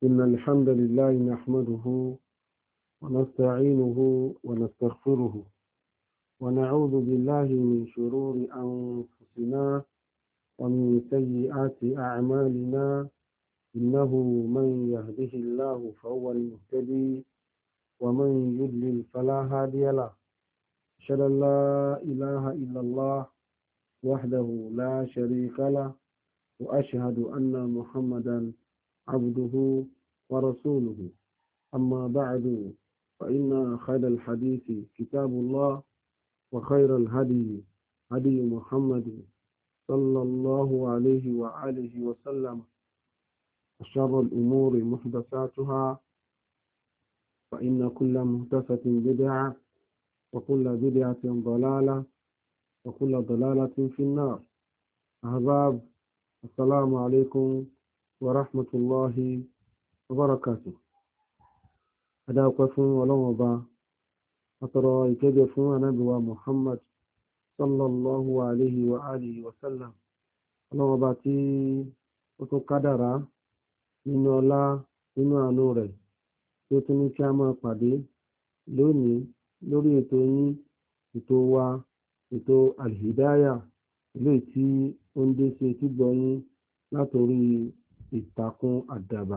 إن الحمد لله نحمده ونستعينه ونستغفره ونعوذ بالله من شرور أنفسنا ومن سيئات أعمالنا إنه من يهده الله فهو المهتدي ومن يضلل فلا هادي له أشهد أن لا إله إلا الله وحده لا شريك له وأشهد أن محمدا عبده ورسوله أما بعد فإن خير الحديث كتاب الله وخير الهدي هدي محمد صلى الله عليه وآله وسلم وشر الأمور محدثاتها فإن كل محدثة بدعة وكل بدعة ضلالة وكل ضلالة في النار. أحباب السلام عليكم ورحمة الله وبركاته. أدعوكم ولو أبا أترى يكجفون نبوة محمد صلى الله عليه وآله وسلم ولو أبا تي وتقدر nínú ọlá nínú àánú rẹ̀ tí ó tún ní kí a máa pàdé lónìí lórí ètò yín ètò wa ètò alhidaya eléyìí tí ó ń dé sí etí gbọ́ yín látòrí ìtàkùn àdàbà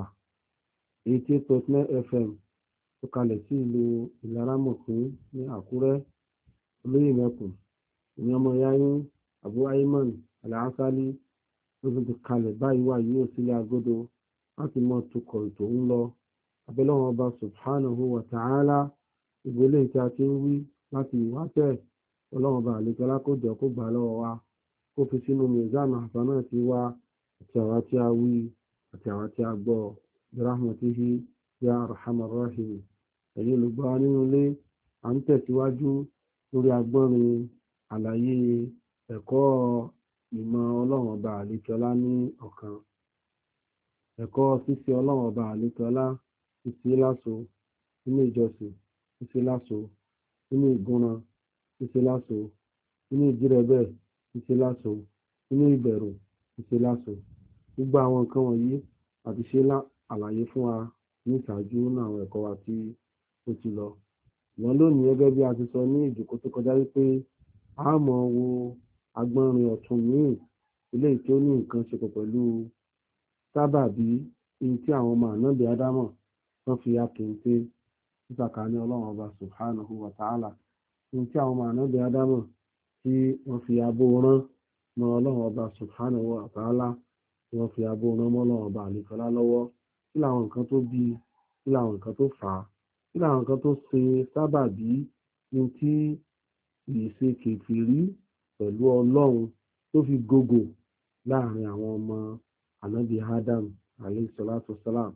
88.9 FM tó kalẹ̀ sí ìlú ìlaramọ̀kún ní àkúrẹ́ olóyè mẹ́kùn ìyẹn ọmọ yáyín Abu Ayman Al-Asali ló ti kalẹ̀ báyìí wà yóò sílé agodo láti mọ tukọ̀ ètò ń lọ abẹ́lẹ́wọ̀n ọba subhanahu wa ta'ala ìgbélé tí a ti ń wí láti ìwáṣẹ̀ ọlọ́wọ̀n ọba àlejò alákòjọ kó gbà lọ́wọ́ wa kó fi sínú mizan àfààná ti wá àti àwa tí a wí àti àwa tí a gbọ́ birahmatihi ya arhamar rahim. ẹ̀yin olùgbọ́ nínú ilé à ń tẹ̀síwájú lórí agbọ́nrin àlàyé ẹ̀kọ́ ìmọ̀ ọlọ́wọ̀n ọba àlejò ọlá ní ọ̀kan. ẹ̀kọ́ ṣíṣe ọlọ́run ọba àlékọ́lá ṣíṣe láṣo nínú ìjọsìn ṣíṣe láṣo nínú ìgúnran ṣíṣe láṣo nínú ìjírẹ̀bẹ̀ ṣíṣe láṣo nínú ìbẹ̀rù ṣíṣe láṣo. gbogbo àwọn nǹkan wọ̀nyí àti ṣe àlàyé fún wa ní ìṣáájú náà àwọn ẹ̀kọ́ wa tí ó ti lọ. ìwọ̀n lónìí gẹ́gẹ́ bí a ti sọ ní ìjókòó tó kọjá wípé a máa wo agbọ́nrin ọ̀tún míì eléyìí tó ní nǹkan ṣe pọ̀ pẹ̀lú sábàbí ní tí àwọn ọmọ ànábì ádámọ̀ wọ́n fi akèǹté sísàkání ọlọ́run ọba subhanahu wa ta'ala ní tí àwọn ọmọ ànábì ádámọ̀ tí wọ́n fi abó rán mọ́ ọlọ́run ọba subhanahu wa ta'ala tí wọ́n fi abó rán mọ́ ọlọ́run ọba àlekọ́lá lọ́wọ́ kí làwọn nǹkan tó bí kí làwọn nǹkan tó fà á kí làwọn nǹkan tó ṣe sábàbí ní tí ìṣe kèfèrí pẹ̀lú ọlọ́run tó fi gògò láàrin àwọn ọmọ Ànábì Adam alayhi salatu wassalam.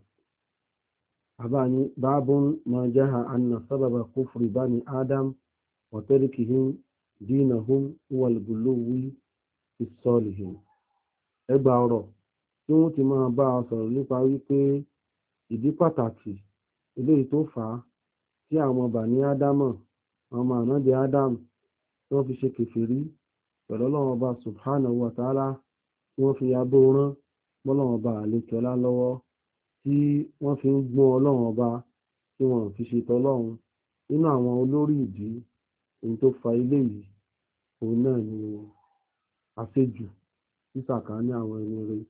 Abani babun ma jaha anna sababa kufri bani Adam wa tarikihim dinahum wal guluwi fi salihin. Ẹgbà ọ̀rọ̀ tí wọ́n ti máa bá a sọ̀rọ̀ nípa wípé ìdí pàtàkì eléyìí tó fà á tí àwọn bani Ádámọ̀ àwọn Ànábì Adam tí wọ́n fi ṣe kèfèrí pẹ̀lú Ọlọ́run ọba subhanahu wa ta'ala tí wọ́n fi abó rán mọ́lọ́run ọba àlékọ́lá lọ́wọ́ tí wọ́n fi ń gbọ́n ọlọ́run ọba tí wọ́n fi ṣe tọ́lọ́run. nínú àwọn olórí ìdí èyí tó fa ilé yìí òun náà ni àṣejù sísàkání àwọn ẹni rere,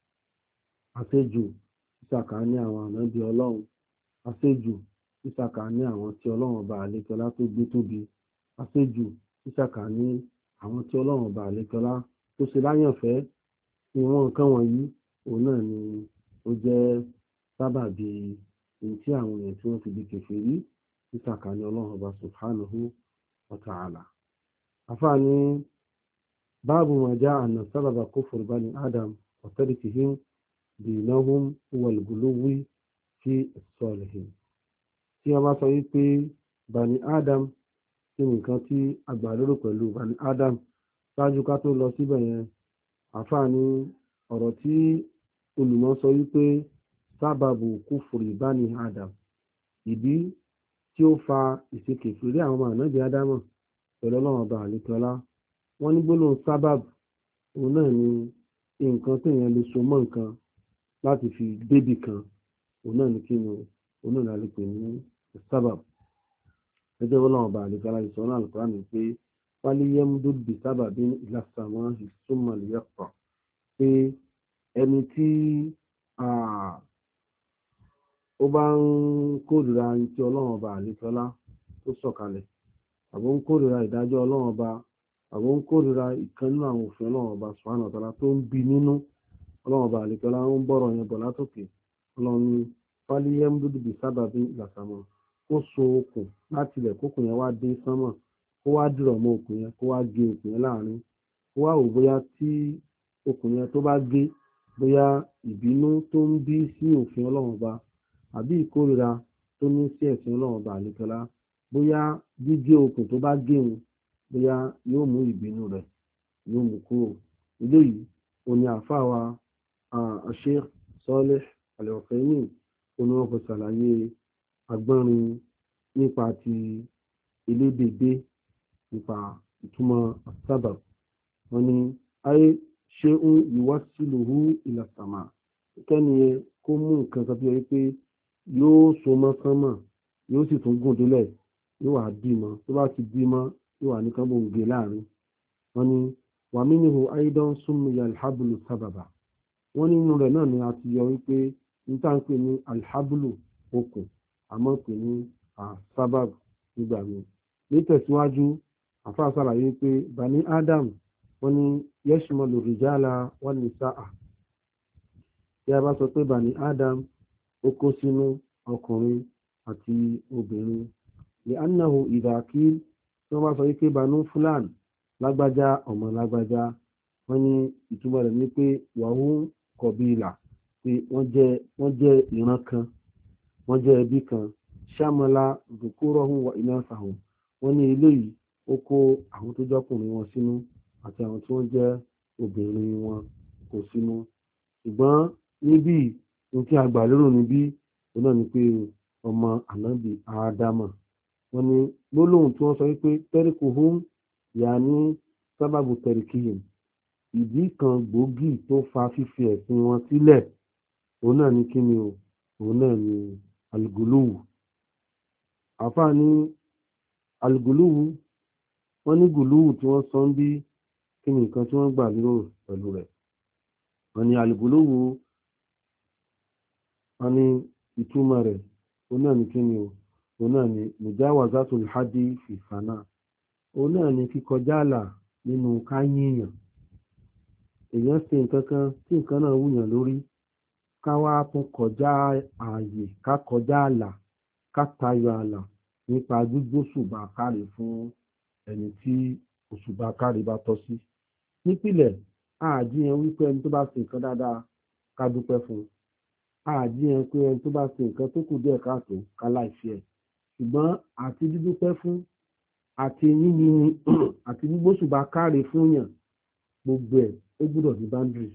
àṣejù sísàkání àwọn ànábì ọlọ́run, àṣejù sísàkání àwọn tí ọlọ́run ọba àlékọ́lá tó gbé tóbi, àṣejù sísàkání àwọn tí ọlọ́run ọba àlékọ́lá tó ṣe láyànfẹ́. ìwọ̀n nǹkan wọ̀nyí òun náà ni ó jẹ́ sábàbí èyí tí àwọn èèyàn tí wọ́n fi di kèfèrí sísàkání ọlọ́run ọba subhanahu wa ta'ala. àfààní báàbù ma jaa anna sábàbà kufri bani Adam wa tarikihim dinahum wal guluwi fi salihin. tí wọ́n bá sọ wípé bani Adam kí nǹkan tí agbàlérò pẹ̀lú bani Adam ṣáájú ká tó lọ síbẹ̀ yẹn àfààní ọ̀rọ̀ tí olùmọ̀ sọ wípé sábàbù kúfùrì bani Adam ìdí tí ó fa ìṣekèfèrí àwọn ọmọ ànábì Ádámọ̀ pẹ̀lú ọlọ́run ọba àlékọ́lá. wọ́n ní gbólóhùn sábàbù òun náà ni nǹkan téèyàn lè so mọ́ nǹkan láti fi débì kan òun náà ní kí ni òun náà lè pè ní sábàb. gẹ́gẹ́ bí ọlọ́run ọba àlejò aláìsọ náà lùkọ́ ní pé wálé yẹ́múdó bí sábàbí ìlàsàmọ́ ìsúnmọ́ lè yẹ̀pọ̀ pé ẹni tí ó bá ń kórìíra ní tí ọlọ́run ọba àlejò ọlá tó sọ̀kalẹ̀ àbó ń kórìíra ìdájọ́ ọlọ́run ọba àbó ń kórìíra ìkan nínú àwọn òfin ọlọ́run ọba subhanahu wa ta'ala tó ń bí nínú ọlọ́run ọba àlejò ọlá ń bọ̀rọ̀ yẹn bọ̀ látòkè ọlọ́run ní wálé yẹ́múdó bí sábàbí ìlàsàmọ́ ó so okùn láti ilẹ̀ kókùn yẹn wá dé sánmọ̀ kó wá dìrọ̀ mọ́ okùn yẹn kó wá gé okùn yẹn láàrin kó wá wò bóyá tí okùn yẹn tó bá gé bóyá ìbínú tó ń bí sí òfin ọlọ́run ọba àbí ìkórira tó ní sí ẹ̀sìn ọlọ́run ọba àlekọlá bóyá gígé okùn tó bá gé wọn bóyá yóò mú ìbínú rẹ̀ yóò mú kúrò. eléyìí òní àáfàá wa Sheikh Salih Al-Uthaymin òní wọn kò ṣàlàyé agbọ́nrin nípa ti elédèdé nípa ìtumọ̀ sábàb. wọ́n ní ayé ṣé ń yuwassiluhu ila sama kẹ́ni yẹn kó mú nǹkan kan tó yẹ pé yóò so mọ́ sánmọ̀ yóò sì tún gùn délẹ̀ yóò wá bímọ tó bá ti bímọ yóò wá ní kánbó ń gé láàrin. wọ́n ní wa minhu aidan summiya alhablu sábàbà. wọ́n nínú rẹ̀ náà ni a ti yọ wípé níta ń pè ní alhablu okùn àmọ́ pè ní sábàb nígbà míì. nítẹ̀síwájú àfa ṣàlàyé pé bani adam wọ́n ní yashmalu rijala wan nisaa. tí a bá sọ pé bani adam ó kó sínú ọkùnrin àti obìnrin. li annahu idha qil tí wọ́n bá sọ wípé banu fulan lágbájá ọmọ lágbájá wọ́n ní ìtumọ̀ rẹ̀ ní pé wahum qabila pé wọ́n jẹ́ ìran kan wọ́n jẹ́ ẹbí kan ṣàmọ́lá dhukurahum wa inathahum. wọ́n ní eléyìí ó kó àwọn tó jọ́kùnrin wọn sínú àti àwọn tí wọ́n jẹ́ obìnrin wọn kò sínú. ṣùgbọ́n níbí ní tí a gbà lérò níbí òun náà ni pé ọmọ ànábì ádámà. wọ́n ní gbólóhùn tí wọ́n sọ wípé tarikuhum yàní sábàbù tarikihim ìdí kan gbòógì tó fa fífi ẹ̀sìn wọn sílẹ̀ òun náà ni kíni o òun náà ni aluguluwu. àfa ní aluguluwu wọ́n ní guluwu tí wọ́n sọ ń bí kí ni nǹkan tí wọ́n gbà lérò pẹ̀lú rẹ̀. wọ́n ní aluguluwu wọ́n ní ìtumọ̀ rẹ̀ òun náà ni kíni o òun náà ni mujawazatul hadi fi sana òun náà ni kíkọjá àlà nínú káyíyàn. èèyàn ṣe nǹkan kan tí nǹkan náà wúyàn lórí ká wá tún kọjá ààyè ká kọjá àlà ká tayọ àlà nípa gbígbóṣùbà káre fún ẹni tí òṣùbà káre bá tọ́ sí. nípìnlẹ̀ àjíyàn wípé ẹni tó bá ṣe nǹkan dáadáa ká dúpẹ́ fún un. àjíyàn pé ẹni tó bá ṣe nǹkan tó kù díẹ̀ káàtó ká láìfi ẹ̀. ṣùgbọ́n àti dídúpẹ́ fún àti yíyìn àti gbígbóṣùbà káre fún yàn gbogbo ẹ̀ ó gbúdọ̀ ní boundary.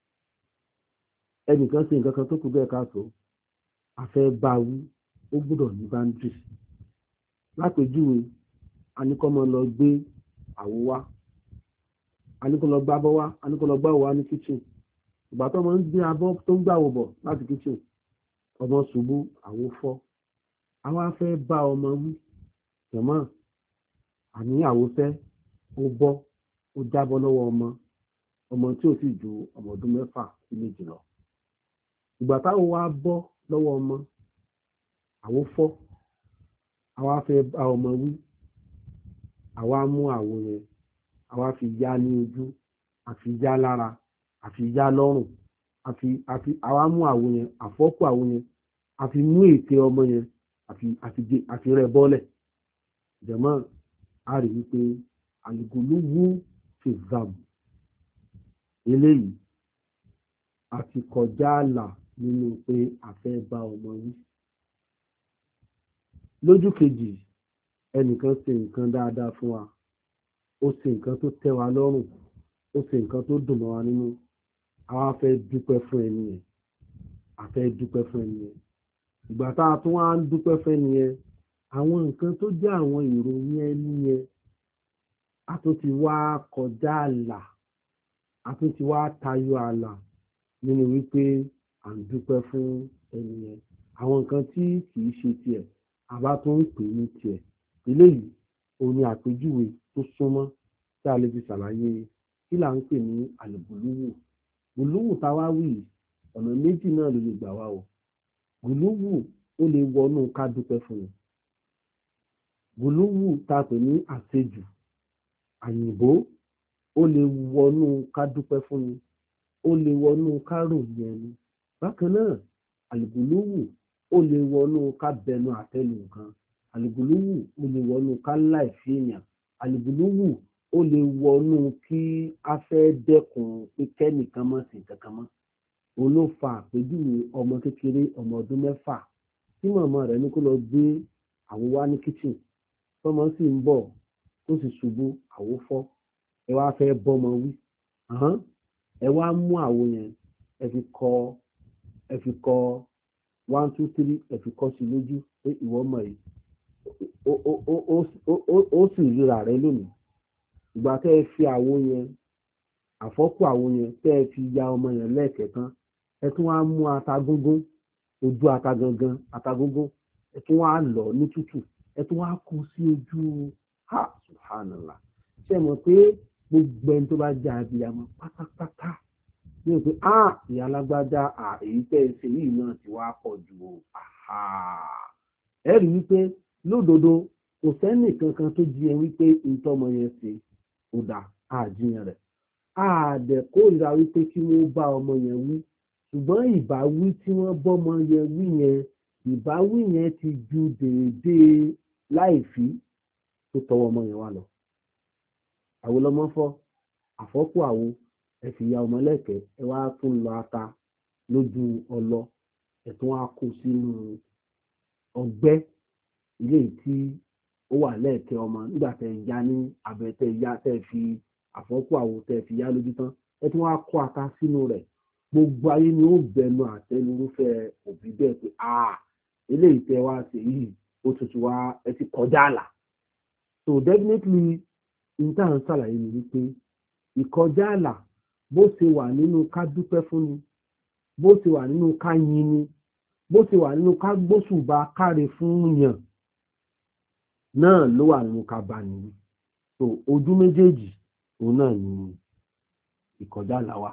ẹnìkan ṣe nǹkan kan tó kù díẹ̀ káàtó àfẹ́ bá wí ó gbúdọ̀ ní boundary. lápèjúwe anikọ́mọ lọ gbé àwo wá anikọ́ lọ gbá abọ́ wá anikọ́ lọ gbá àwo wá ní kitchen. ìgbà tó ọmọ ń gbé abọ́ tó ń gbàwò bọ̀ láti kitchen ọmọ ṣubú àwo fọ́. àwa fẹ́ bá ọmọ wí jọ̀mọ́ àní àwo fẹ́ ó bọ́ ó jábọ́ lọ́wọ́ ọmọ tí ò sì ju ọmọ ọdún 6 sí 7 lọ. ìgbà táwọn wá bọ́ lọ́wọ́ ọmọ àwo fọ́ àwa fẹ́ bá ọmọ wí àwa mú àwo yẹn àwa fi yá ní ojú àfi yá lára àfi yá lọ́rùn àwa mú àwo yẹn àfọ́kù àwo yẹn àfi mú ètè ọmọ yẹn àfi rẹ̀ bọ́lẹ̀. jẹ̀mọ́ a rí wípé àlùgùlùwù fi zam eléyìí àti kọjá àlà nínú pé a fẹ́ bá ọmọ wí. lójú kejì ẹnìkan ṣe nǹkan dáadáa fún wa ó ṣe nǹkan tó tẹ́ wa lọ́rùn ó ṣe nǹkan tó dùn mọ́ wa nínú àwa fẹ́ dúpẹ́ fún ẹni yẹn ìgbà tá a tún wá ń dúpẹ́ fún ẹni yẹn àwọn nǹkan tó jẹ́ àwọn ìròyìn ẹni yẹn a tún ti wá kọjá àlà a tún ti wá tayọ àlà nínú wípé à ń dúpẹ́ fún ẹni yẹn. Àwọn nǹkan tí kì í ṣe tiẹ̀ àbá tó ń pè ní tiẹ̀. Eléyìí òun ni àpèjúwe tó súnmọ́ tí a lè fi ṣàlàyé kí là ń pè ní àlùbùlúwù. Gùlúwù táwa wì yìí, ọ̀nà méjì náà ló lè gbà wá o. Gùlúwù ó lè wọnú ká dúpẹ́ fún ni. Gùlúwù tá a pè ní àṣejù àyìnbó ó lè wọnú ká dúpẹ́ fún ni, ó lè wọnú ká ròyìn ẹni. Bákan náà àlùbùlúwù ó lè wọnú ká bẹnu àtẹ́lu nǹkan. Àlùbùlúwù ó lè wọnú ká láìfí èèyàn. Àlùbùlúwù ó lè wọnú kí a fẹ́ dẹ́kun pé kẹ́nìkan mọ̀ sí kankan mọ́. Òun ló fa àpèjúwe ọmọ kékeré ọmọ ọdún 6 tí màmá rẹ̀ ní kó lọ gbé àwo wá ní kitchen. Tọ́mọ sì ń bọ̀ tó sì ṣubú àwo fọ́. Ẹ wá fẹ́ bọ́mọ wí. Ẹ wá mú àwo yẹn ẹ fi kọ 1 2 3 ẹ fi kọ́ sí lójú pé ìwọ mọ̀ yìí. Ó sì ríra rẹ̀ lónìí. Ìgbà tẹ́ ẹ fi àwo yẹn àfọ́kù àwo yẹn tẹ́ ẹ fi ya ọmọ yẹn lẹ́ẹ̀kẹ̀kan, ẹ tún wá mú ata gúngún, ojú ata gangan ata gúngún, ẹ tún wá lọ ní tútù, ẹ tún wá kó sí ojú. Subhanallah. Ṣé ẹ mọ̀ pé gbogbo ẹni tó bá jẹ́ abiyamọ pátápátá ní o pé ìyá alágbádá èyí tẹ́ ẹ ṣe yìí náà ti wá pọ̀ jù o. Ẹ rí wípé lódodo kò sẹ́nì kankan tó jí ẹ wípé ìtọ́mọ yẹn ṣe kò dà àjíyàn rẹ̀. Àdẹ̀ kórìíra wípé kí wọ́n bá ọmọ yẹn wí, ṣùgbọ́n ìbáwí tí wọ́n bọ́mọ yẹn wí yẹn, ìbáwí yẹn ti ju déédéé láìfí tó tọwọ́ ọmọ yẹn wá lọ. Àwo lọmọ fọ́, àfọ́kù àwo, ẹ fi ya ọmọ lẹ́kẹ̀ẹ́, ẹ wá tún lọ ata lójú ọlọ, ẹ tún wá kó sínú ọgbẹ́ ilé tí ó wà lẹ́ẹ̀kẹ́ ọmọ nígbà tẹ́ ń ya ní abẹ́ tẹ́ fi àfọ́kù àwo tẹ́ fi yá lójú tán, ẹ tún wá kó ata sínú rẹ̀. Gbogbo ayé ni ó bẹnu àtẹ́lu irúfẹ́ òbí bẹ́ẹ̀ pé eléyìí tẹ́ wá ṣe yìí ó tutù wá, ẹ ti kọjá àlà. So definitely níta ń ṣàlàyé ni wípé ìkọjá àlà bó ṣe wà nínú ká dúpẹ́ fún ni, bó ṣe wà nínú ká yin ni, bó ṣe wà nínú ká gbóṣùbà káre fún yàn náà ló wà nínú ká bá nìyí. So ojú méjèèjì òun náà ni ìkọjá àlà wa.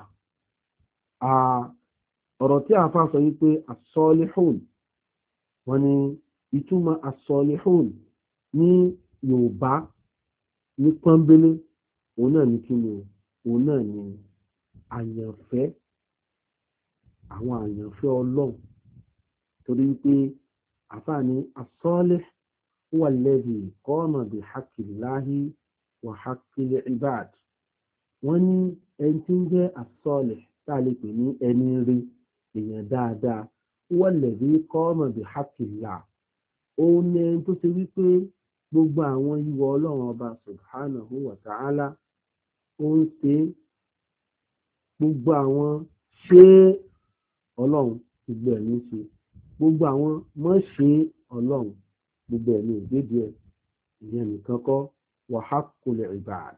Ọ̀rọ̀ tí a fà sọ wípé as-salihun, wọ́n ní ìtumọ̀ as-salihun ní Yorùbá ní pọ́nbélé òun náà ní kíni o, òun náà ní àyànfẹ́, àwọn àyànfẹ́ Ọlọ́run. Torí wípé àfáà ní as-salih huwa alladhi qama bi haqqillahi wa haqqil ibad. Wọ́n ní ẹni tí ń jẹ́ as-salih tá a lè pè ní ẹni rí, èèyàn dáadáa, huwa alladhi qama bi haqqillah. Òun ni ẹni tó ṣe wípé gbogbo àwọn ìwọ Ọlọ́run ọba subhanahu wa ta'ala ó ń ṣe, gbogbo àwọn ṣe Ọlọ́run gbogbo ẹ̀ ní ṣe, gbogbo àwọn mọ́ ṣe Ọlọ́run gbogbo ẹ̀ ní ìgbédìí ẹ̀. Ìyẹn nìkan kọ́, wa haqqul ibad.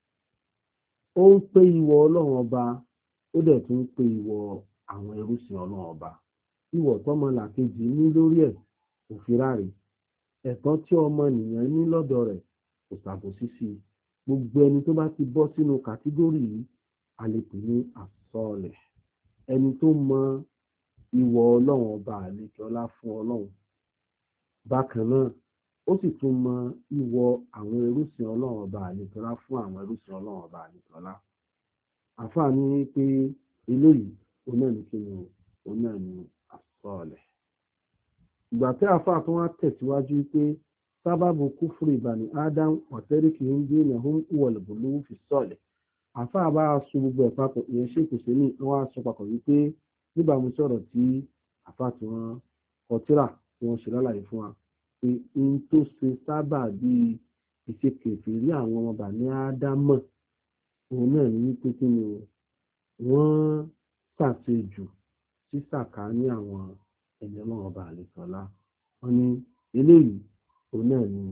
Ó ń pé ìwọ Ọlọ́run ọba, ó dẹ̀ tún ń pé ìwọ àwọn ẹrúsìn Ọlọ́run ọba. Ìwọ tọ́mọlàkejì ní lórí ẹ̀ kò fi ráre, ẹ̀tọ́ tí ọmọnìyàn ní lọ́dọ̀ rẹ̀ kò ṣàbòsí sí i. Gbogbo ẹni tó bá ti bọ́ sínú kàtígórì yìí a lè pè ní as-salih, ẹni tó mọ ìwọ Ọlọ́run ọba àlejò ọlá fún Ọlọ́run. Bákan náà ó sì tún mọ ìwọ àwọn ẹrúsìn Ọlọ́run ọba àlejò ọlá fún àwọn ẹrúsìn Ọlọ́run ọba àlejò ọlá. Àǹfààní pé eléyìí òun náà ní kíni o, òun náà ní as-salih. Ìgbà tí àfáà tó wá tẹ̀síwájú pé sábàbù kúfùrù bani Adam ọ̀tẹ́ríkì ń gbé ní ọ̀hún ìwọ̀lùbùlù fi salih. Àfáà bá sọ gbogbo ẹ̀ papọ̀, ìyẹn ṣe kò sí ní wọ́n á sọ papọ̀ wípé níbàámu sọ̀rọ̀ tí àfáà tí wọ́n kọ tírà tí wọ́n ṣe lálàyé fún wa pé n tó ṣe sábà bíi ìṣekèfèrí àwọn ọmọ bani Ádámọ̀ òun náà ní wípé kí ni wọ́n ṣàṣejù sí sàkání àwọn ẹni Ọlọ́run ọba àlekọ́lá. Wọ́n ní eléyìí òun náà ni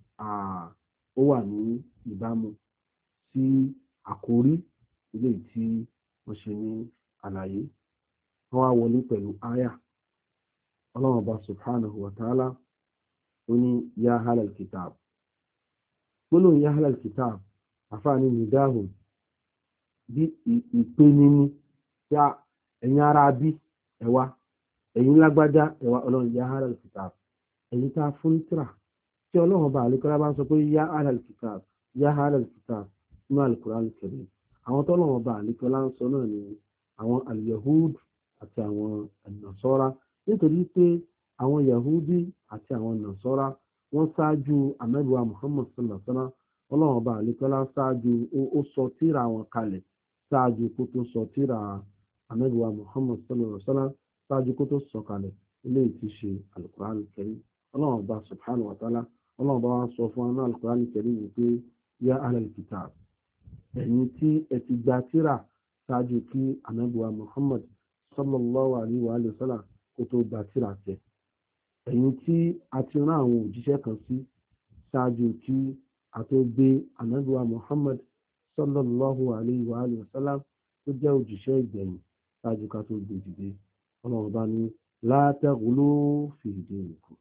ó wà ní ìbámu sí àkórí eléyìí tí wọ́n ṣe ní àlàyé. wọ́n á wọlé pẹ̀lú àyà ọlọ́run ọba subhanahu wa ta'ala ó ní ya ahlal kitab gbólóhùn ya ahlal kitab àfáàní nìdáhùn bí ìpeni ní tí ẹ̀yin ara bí ẹ̀wá ẹ̀yin lágbájá ẹ̀wá ọlọ́run ya ahlal kitab ẹ̀yin tá a fún tírà tí ọlọ́run ọba àlékọ́lá bá ń sọ pé ya ahlal kitab ya ahlal kitab nínú al-Qur'an al-Karim àwọn tọ́lọ́run ọba àlékọ́lá ń sọ náà ni àwọn al-Yahud àti àwọn an-Nasara nítorí pé àwọn Yahudi àti àwọn Nasara wọ́n ṣáájú Ànábì wa Muhammad sallallahu alaihi wasallam ọlọ́run ọba àlékọ́lá ṣáájú ó sọ tírà wọn kalẹ̀ ṣáájú kó tó sọ tírà Ànábì wa Muhammad sallallahu alaihi wasallam ṣáájú kó tó sọ kalẹ̀ eléyìí ti ṣe al-Qur'an al-Karim ọlọ́run ọba subhanahu wa ta'ala ọlọ́run ọba wa sọ fún aná al-Qur'an al-Karim wípé ya ahlal kitab ẹ̀yin tí ẹ ti gba tírà ṣáájú kí Ànábì wa Muhammad sallallahu alaihi wa sallam kó tó gba tírà tẹ̀ ẹ̀yin tí a ti rán àwọn òjíṣẹ́ kan sí ṣáájú kí a tó gbé Ànábì wa Muhammad sallallahu alaihi wa sallam tó jẹ́ òjíṣẹ́ ìgbẹ̀yìn ṣáájú ká tó gbé dìde ọlọ́run bá ní la taghlu fi dinikum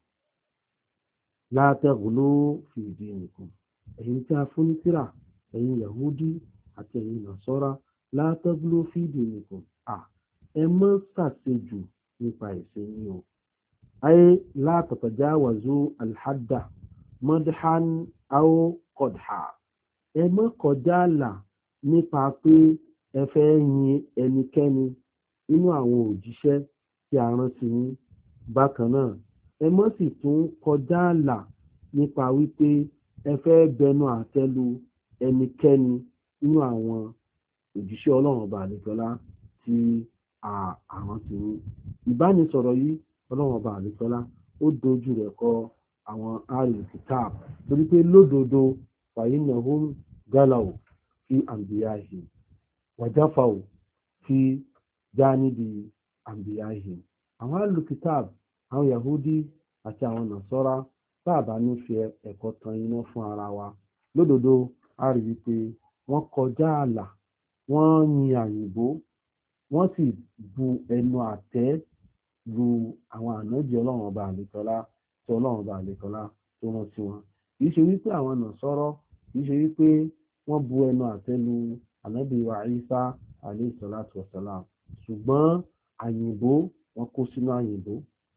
la taghlu fi dinikum ẹ̀yin tí a fún ní tírà ẹ̀yin Yahudi àti ẹ̀yin Nasara la taghlu fi dinikum ẹ má ṣàṣejù nípa ẹ̀sìn yín o ayé la tatajawazu al-hadda madhan aw qadha ẹ má kọjá àlà nípa pé ẹ fẹ́ yin ẹnikẹ́ni nínú àwọn òjíṣẹ́ tí a rán sí yín bákan náà ẹ má sì tún kọjá àlà nípa wípé ẹ fẹ́ bẹnu àtẹ́lu ẹnikẹ́ni nínú àwọn òjíṣẹ́ ọlọ́run ọba àlejòlá tí àwọn sì ń ìbánisọ̀rọ̀ yìí ọlọ́run ọba àlejòlá ó dojú rẹ̀ kọ àwọn ahlul kitab torí pé lódodo fa'innahum galaw fi anbiya'ihim wa jafaw fi janibi anbiya'ihim àwọn ahlul kitab àwọn Yahudi àti àwọn Nasara bàbá ní fi ẹ̀kọ́ tan iná fún ara wa lódodo a rí wípé wọ́n kọjá ààlà wọ́n yin àyìnbó wọ́n sì bu ẹnu àtẹ́ lu àwọn ànábì ọlọ́run ọba àlekọ́lá tí ọlọ́run ọba àlekọ́lá tó rán sí wọn kì í ṣe wípé àwọn Nasara kì í ṣe wípé wọ́n bu ẹnu àtẹ́ lu ànábì wa Isa alayhi salatu wassalam ṣùgbọ́n àyìnbó wọ́n kó sínú àyìnbó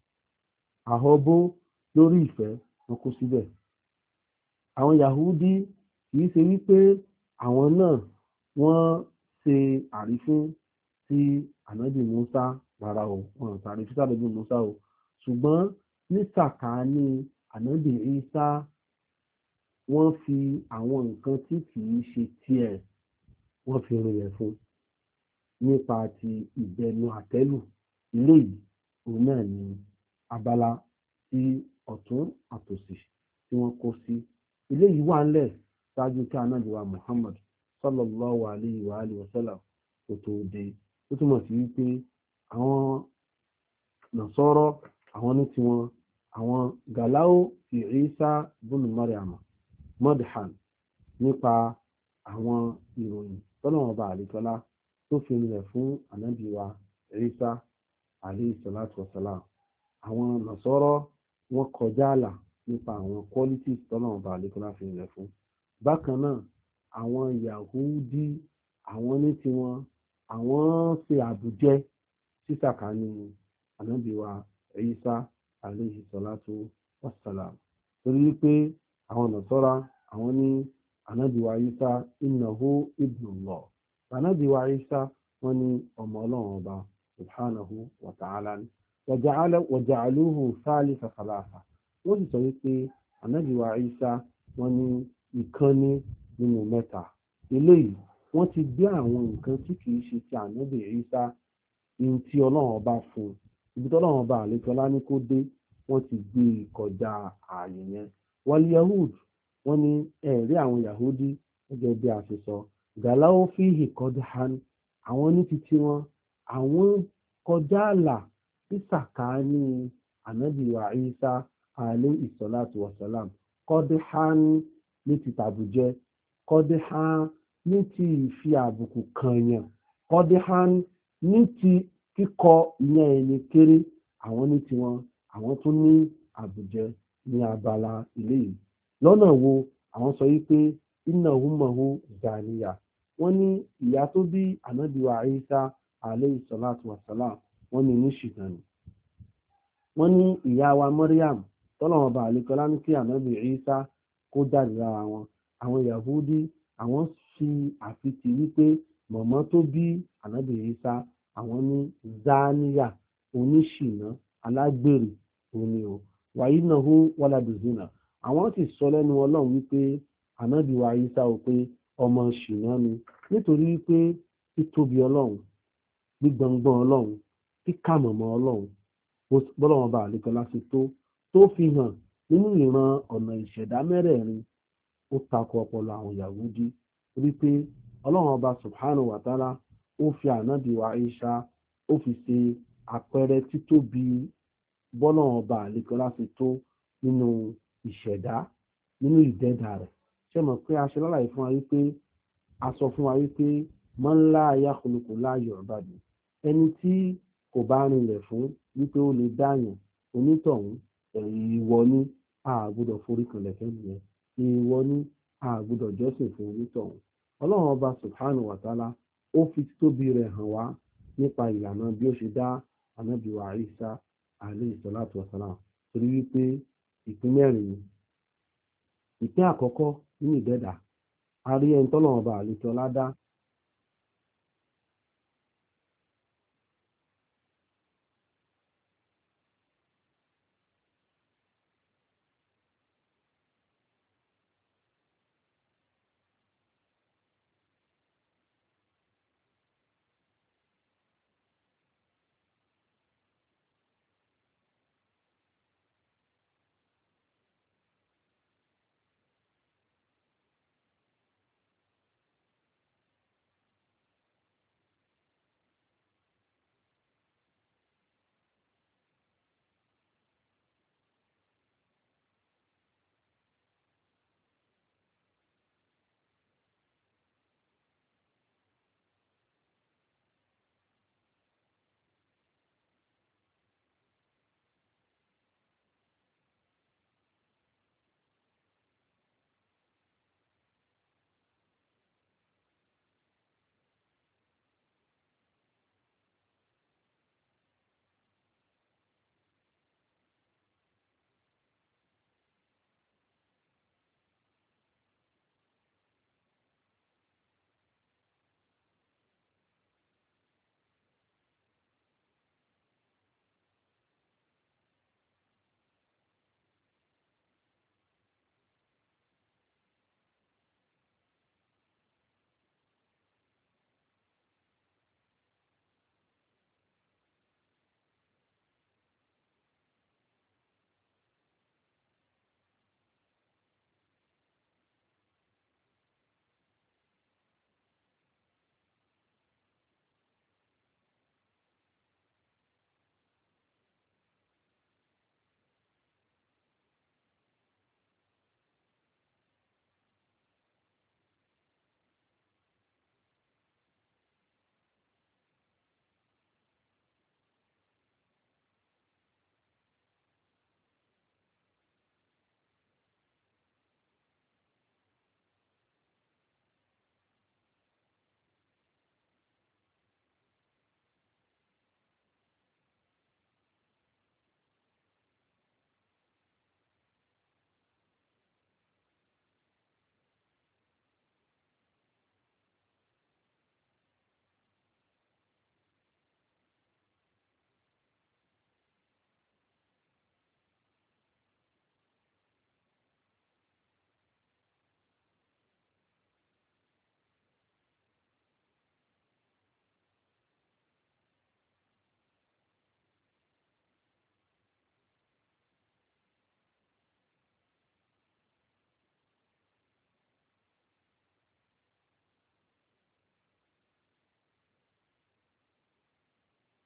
àhọ́bó lórí ìfẹ́ wọ́n kó síbẹ̀ àwọn Yahudi kì í ṣe wípé àwọn náà wọ́n ṣe àrífín sí ànábì Musa rárá o wọn tàrí sí ànábì Musa o ṣùgbọ́n ní sàkáání ànábì Isa wọ́n fi àwọn nǹkan tí kì í ṣe tiẹ̀ wọ́n fi rinlẹ̀ fún nípa ti ìbẹnu àtẹ́lù eléyìí òun náà ní abala tí ọ̀tún àtòsì tí wọ́n kó sí eléyìí wà ńlẹ̀ ṣáájú kí ànábì wa Muhammad sallallahu alayhi wa alihi wa sallam kò tó dé ó túmọ̀ sí wípé àwọn Nasara àwọn ní tiwọn àwọn gàláwó fi Isa bùnú Maryam madhan nípa àwọn ìròyìn tọ́lọ́wọ́n bá àlekọ́lá tó fi rinlẹ̀ fún ànábì wa Isa alayhi salatu wassalam àwọn Nasara wọ́n kọjá àlà nípa àwọn qualities tọ́lọ́wọ́n bá àlekọ́lá fi rinlẹ̀ fún bákan náà àwọn Yahudi àwọn ní tiwọn àwọn ṣe àbùjẹ sísàkánì ànábì wa Isa alayhi salatu wassalam torí wípé àwọn Nasara àwọn ní ànábì wa Isa innahu ibnullah ànábì wa Isa wọ́n ní ọmọ ọlọ́run ọba subhanahu wa ta'ala ni waja'aluhu thalitha thalatha wọ́n sì sọ wípé ànábì wa Isa wọ́n ní ìkànnì nínú mẹ́ta eléyìí wọ́n ti gbé àwọn nǹkan tí kìí ṣe ti ànábì Ìsá ní tí ọlọ́run ọba fún ibi tí ọlọ́run ọba àlejòlá ní kó dé wọ́n ti gbé kọjá ààyè yẹn wal yahud wọ́n ní ẹ̀rí àwọn Yahudi gẹ́gẹ́ bí a ṣe sọ gàláwó fíhì qadhan àwọn ní títí wọn àwọn kọjá àlà sí sàkáání ànábì wa Ìsá alayhi salatu wassalam qadhan ní ti tàbùjẹ qadhan ní ti ìfi àbùkù kànyàn qadhan ní ti kíkọ ìyẹn ẹni kéré àwọn ní tiwọn, àwọn tún ní àbùjẹ ní abala ilé yìí. Lọ́nà wo? Àwọn sọ wípé inna ummuhu zaniya, wọ́n ní ìyá tó bí ànábì wa Ìsá alayhi salatu wassalam, wọ́n ní oníṣìnà ni. Wọ́n ní ìyá wa Maryam tọ́lọ́wọ́n bá àlékọ́lá ní kí ànábì Ìsá kó jáde lára wọn, àwọn Yahudi àwọn fi àfitì wípé mọ̀mọ́ tó bí ànábì Ìsá àwọn ní zaniya, oníṣìnà, alágbèrè òní o. Wa innahu waladu zina, àwọn sì sọ lẹ́nu Ọlọ́run wípé ànábì wa Ìsá ò pé ọmọ ṣìnà ni, nítorí wípé títóbi Ọlọ́run, gbígbọ̀ngbọ̀n Ọlọ́run, kíkàmọ̀mọ́ Ọlọ́run, bọ́lọ́wọ́n bá àlékọ́lá sí tó fi hàn nínú ìran ọ̀nà ìṣẹ̀dá mẹ́rẹ̀ẹ̀rin, ó takò ọpọlọ àwọn Yahudi. Wípé Ọlọ́run ọba subhanahu wa ta'ala ó fi ànábì wa Ìsá ó fi ṣe àpẹẹrẹ títóbi bọ́lọ́run ọba àlékọ́lá sí tó nínú ìṣẹ̀dá, nínú ìdẹ́dà rẹ̀. Ṣé mọ̀ pé a ṣe lálàyé fún wa wípé a sọ fún wa wípé man la yakhluqu la yu'badu, ẹni tí kò bá rinlẹ̀ fún wípé ó lè dáyàn, onítọ̀hún ìwọ ní a gbọ́dọ̀ forí kanlẹ̀ fẹ́ nìyẹn, ìwọ ní a gbọ́dọ̀ jọ́sìn fún onítọ̀hún. Ọlọ́run ọba subhanahu wa ta'ala ó fi títóbi rẹ̀ hàn wá nípa ìlànà bí ó ṣe dá ànábì wa Ìsá alayhi salatu wassalam, torí wípé ìpín mẹ́rin ni. Ìpín àkọ́kọ́ nínú ìdẹ́dà, a rí ẹni tọ́lọ́run ọba àlékọ́lá dá